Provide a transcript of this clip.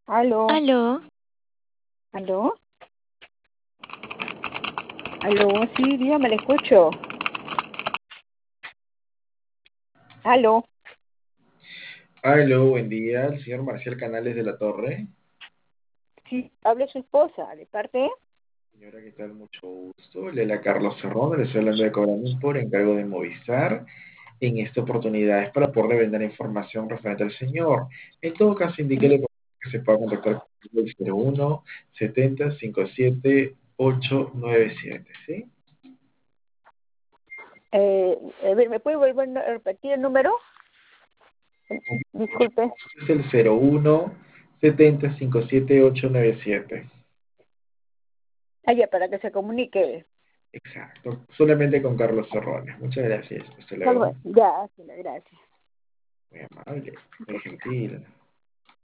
Aló, Aló, aló, aló, sí, dígame, le escucho. Aló, Aló, buen día, el señor Marcial Canales de la Torre. sí, habla su esposa, ¿de parte? Señora, ¿qué tal? Mucho gusto. Lela Carlos Cerrón, le estoy hablando de Cobramiento por encargo de Movistar. En esta oportunidad es para poderle brindar información referente al señor. En todo caso, indíquele que se pueda contactar con el 01 70 57 897, ¿sí? A ver, ¿me puede volver a repetir el número? Con mucho Disculpe. gusto. Es el 01 70 57 897. Ah, ya, para que se comunique. Exacto, solamente con Carlos Cerrones. Muchas gracias. Hasta Ah, luego. bueno, ya, sí, gracias. Muy amable, muy gentil.